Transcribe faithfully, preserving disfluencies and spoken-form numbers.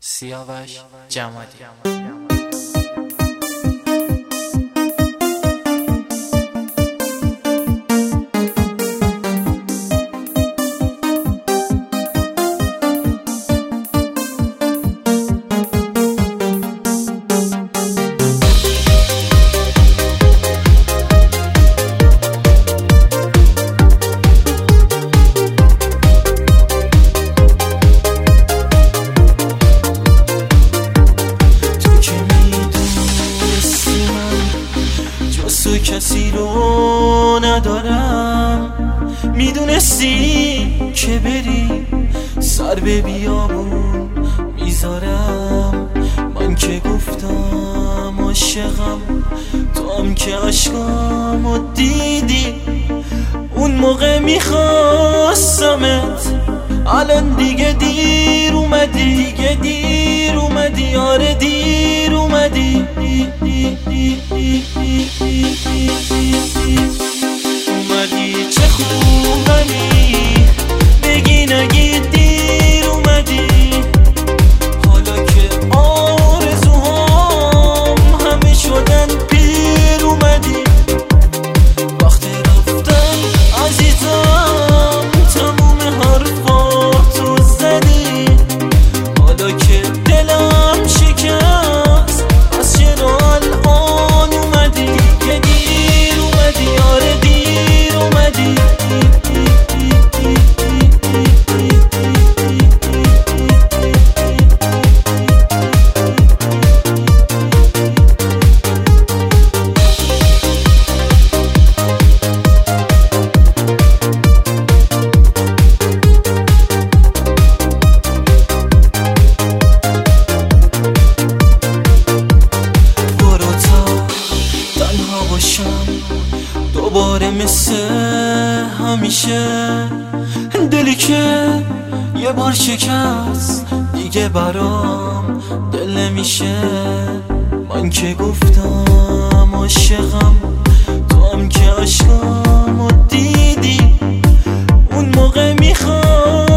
سیاوش جمادی. تو کسی رو ندارم، میدونستی که بری سر به بیابون میذارم. من که گفتم عاشقم، تو هم که عشقامو دیدی. اون موقع میخواستمت، الان دیگه دیر اومدی، دیگه دیر اومدی، آره دیر اومدی. اومدی چه خوبمی، بگی نگی دیر اومدی. حالا که آرزوهام همه شدن پیر اومدی. وقتی رفتن عزیزم تموم حرفاتو زدی. حالا که دلم شکست از چرا الان اومدی. که دیر اومدی، آره دیر اومدی. دوباره مثل همیشه، دلی که یه بار شکست دیگه برام دل نمیشه. من که گفتم عاشقم، تو هم که عشقامو دیدی. اون موقع میخوام